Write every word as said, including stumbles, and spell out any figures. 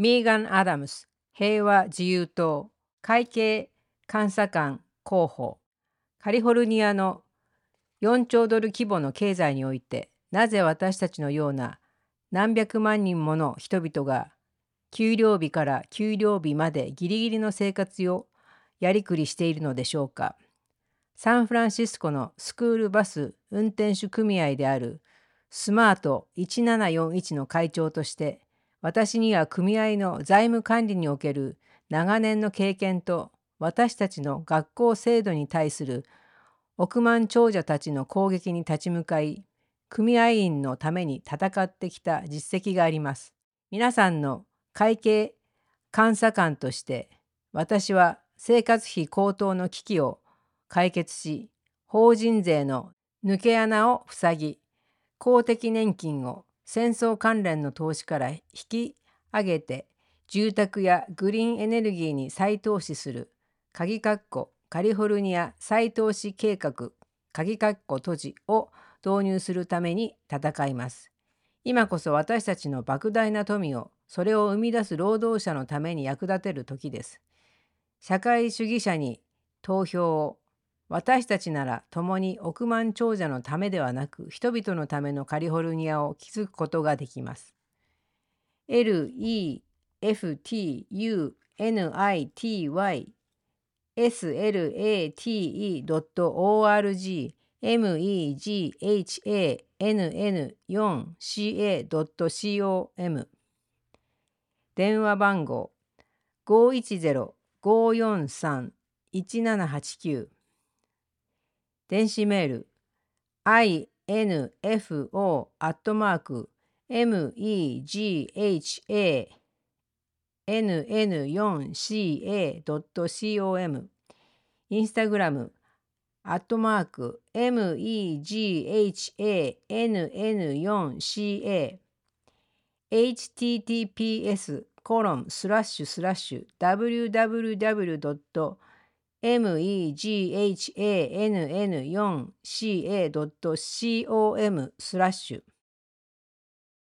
ミーガン・アダムス、平和自由党会計監査官候補。カリフォルニアのよんちょうドル規模の経済において、なぜ私たちのような何百万人もの人々が給料日から給料日までギリギリの生活をやりくりしているのでしょうか。サンフランシスコのスクールバス運転手組合であるスマートいちななよんいちの会長として、私には組合の財務管理における長年の経験と、私たちの学校制度に対する億万長者たちの攻撃に立ち向かい、組合員のために戦ってきた実績があります。皆さんの会計監査官として、私は生活費高騰の危機を解決し、法人税の抜け穴を塞ぎ、公的年金を戦争関連の投資から引き上げて、住宅やグリーンエネルギーに再投資する、鍵括弧カリフォルニア再投資計画、鍵括弧閉じを導入するために戦います。今こそ私たちの莫大な富を、それを生み出す労働者のために役立てる時です。社会主義者に投票を。私たちなら共に億万長者のためではなく、人々のためのカリフォルニアを築くことができます。エルイーエフティーユーエヌアイティーワイエスエルエーティーイードットオーアールジーエムイージーエイチエーエヌエヌよんシーエードットコム 電話番号 ごいちゼロ ごよんさん いちななはちきゅう 電子メール アイエヌエフオー アットマーク エムイージーエイチエーエヌエヌよんシーエードットコム インスタグラムアットマーク エムイージーエイチエーエヌエヌよんシーエー エイチティーティーピーエス コロンスラッシュスラッシュ ダブリューダブリューダブリュードットエムイージーエイチエーエヌエヌよんシーエードットコム スラッシュ